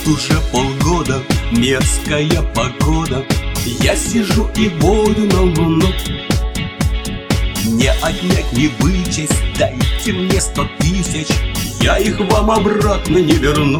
уже полгода, мерзкая погода. Я сижу и борю на луну. Не отнять, не вычесть, дайте мне 100 000, я их вам обратно не верну.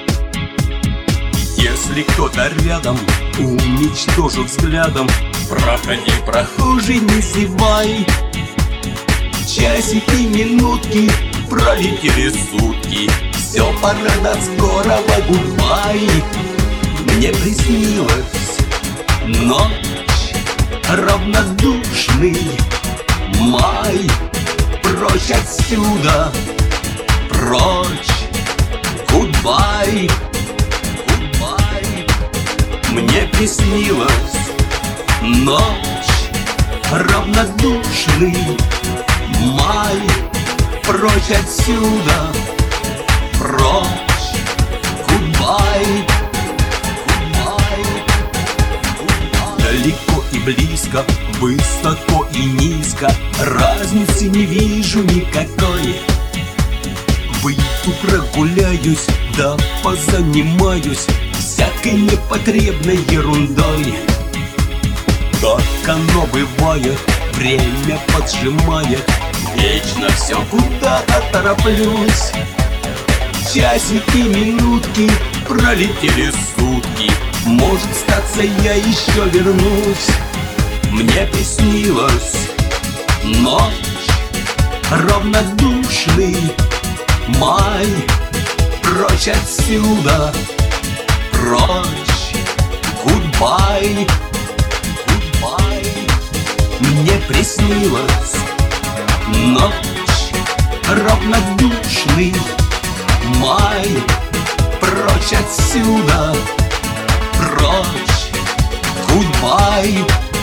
Если кто-то рядом, уничтожу взглядом. Проходи, прохожий, не зевай. Часики, минутки, пролетели сутки. Все, пора до скорого, гудбай. Мне приснилась ночь, равнодушный май. Прочь отсюда, прочь, гудбай. Мне приснилась ночь, равнодушный май. Прочь отсюда, прочь, гудбай. Далеко и близко, высоко и низко, разницы не вижу никакой. Выйду, прогуляюсь, да позанимаюсь всякой непотребной ерундой. Как оно бывает, время поджимает, вечно все куда-то тороплюсь. Часики, минутки, пролетели сутки, может статься, я еще вернусь. Мне приснилась ночь, равнодушный май. Прочь отсюда, прочь, гудбай. Мне приснилась ночь, равнодушный май. Прочь отсюда, прочь, гудбай.